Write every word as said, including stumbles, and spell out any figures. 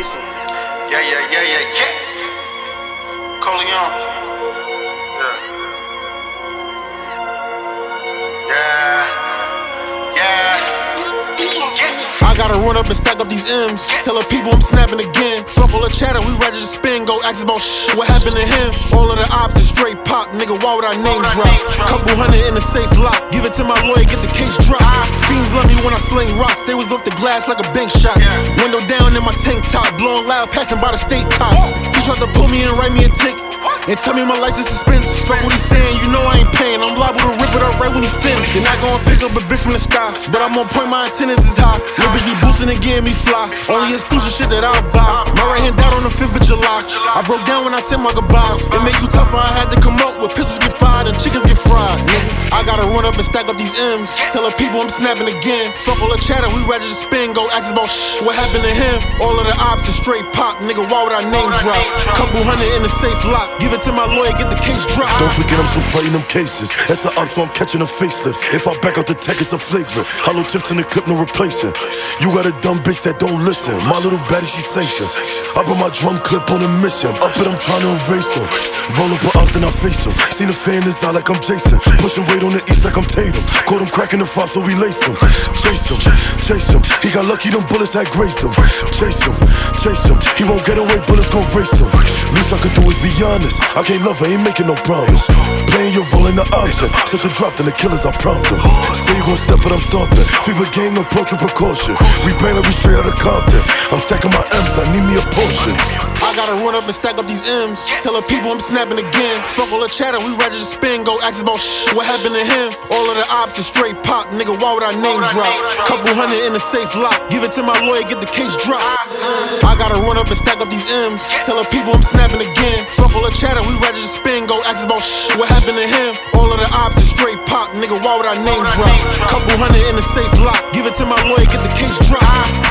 Mason. Yeah, yeah, yeah, yeah, yeah. Coleon. Yeah. Yeah. Yeah. Yeah. I gotta run up and stack up these M's. Tell the people I'm snapping again. Fuck all the chatter, we ready to spin. Go ask about shit, what happened to him? All of the ops is straight pop, nigga, why would I name drop? Couple hundred in the safe lock, give it to my lawyer, get the case dropped. Fiends love me when I sling rocks, they was off the glass like a bank shot. Window down in my tank top, blowing loud, passing by the state cops. He tried to pull me and write me a ticket and tell me my license suspended. Fuck what he saying, you know I ain't paying. I'm liable to rip it up right when he finished. You're not gonna pick up a bitch from the sky, but I'm on point, my attendance is high. Little bitch be boosting and getting me fly. Only exclusive shit that I'll buy. My right hand died on the fifth of July. I broke down when I said my goodbyes. It make you tougher, I had to come up with pistols get fired and chickens get fried. Yeah. I gotta run up and stack up these M's. Tell the people I'm snapping again. Fuck all the chatter, we ready to spin. Go ask about shit, what happened to him? All of the ops is straight pop, nigga, why would I name drop? Couple hundred in the safe lock, give it to my lawyer, get the case dropped. Don't forget I'm still fighting them cases. That's a up, so I'm catching a facelift. If I back out the tech, it's a flagrant. Hollow tips in the clip, no replacing. You got a dumb bitch that don't listen. My little baddie, she sanctioned. I put my drum clip on a mission. Up it, I'm trying to erase him. Roll up her up, then I face him. Seen the fan is out like I'm Jason. Pushing weight on the east like I'm Tatum. Caught him cracking the five, so we laced him. Chase him, chase him. He got lucky, them bullets had graced him. Chase him, chase him. He won't get away, bullets gon' race him. Least I could do is be honest. I can't love her, ain't making no promise. Playing your role in the option. Set the drop, then the killers, I prompt them. Say you gon' step, but I'm stomping. Fever gang approach with precaution. We bang like we straight out of Compton. I'm stacking my M's, I need me a portion. I gotta run up and stack up these M's. Tell the people I'm snapping again. Fuck all the chatter, we ready to spin. Go ask about shit, what happened to him? All of the ops is straight pop, nigga, why would I name drop? Couple hundred in the safe lock, give it to my lawyer, get the case dropped. I gotta run up and stack up these M's. Tell the people I'm snapping again. Fuck all the chatter, we ready to spin. Go ask about shit, what happened to him? All of the ops is straight pop, nigga, why would I name drop? Couple hundred in the safe lock, give it to my lawyer, get the case dropped.